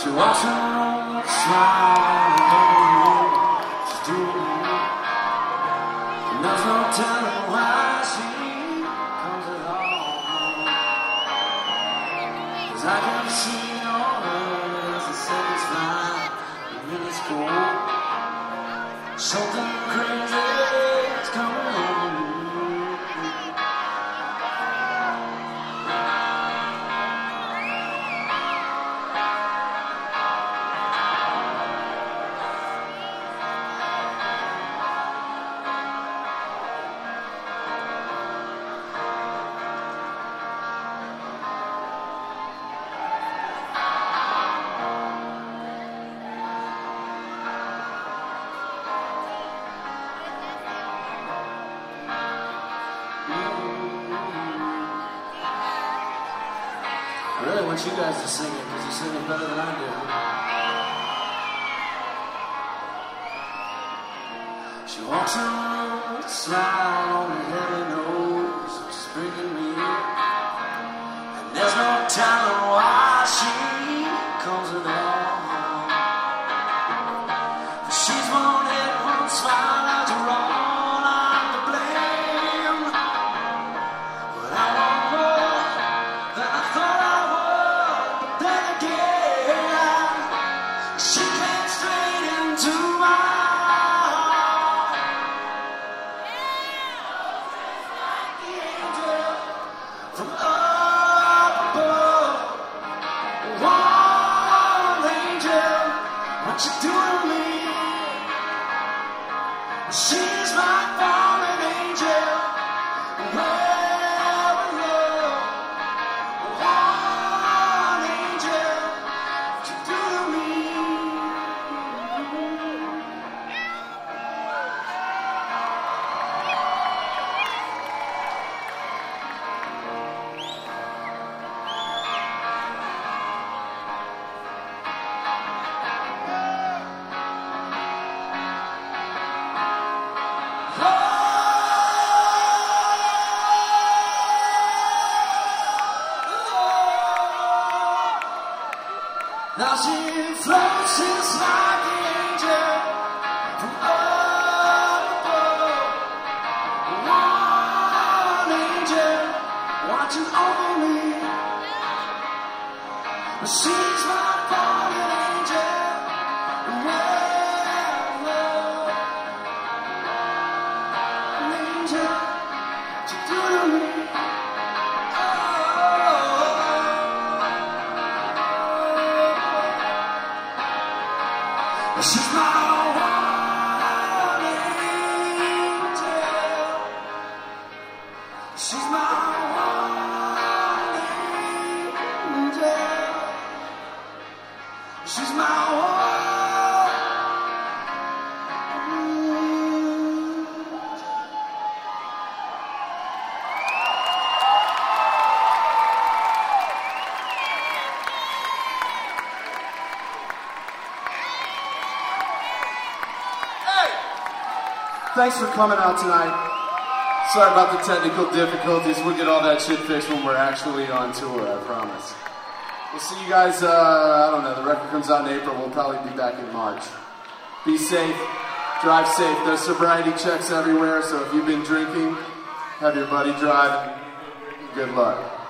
She walks around, smiling, she's doing it. And there's no telling why she comes at all. 'Cause I can see all her as the seconds fly, the minutes go. Something crazy is coming on. I really want you guys to sing it because you sing it better than I do. She walks around with a smile on her head and nose, she's bringing me in. And there's no telling why she comes at all. For she's one head, one smile, and to all I'm to blame. But I want more than I thought I would. But then again, she came straight into my heart. Like the angel from up above. One angel, what you do to me? She's my fallen angel. One angel, what you do to me? Now she floats just like an angel from up above. One angel watching over me. She's my fallen angel. Well, an angel, what you do to me? She's my one angel. She's my one angel. She's my one. Thanks for coming out tonight. Sorry about the technical difficulties. We'll get all that shit fixed when we're actually on tour, I promise. We'll see you guys, I don't know, the record comes out in April. We'll probably be back in March. Be safe, drive safe. There's sobriety checks everywhere, so if you've been drinking, have your buddy drive. Good luck.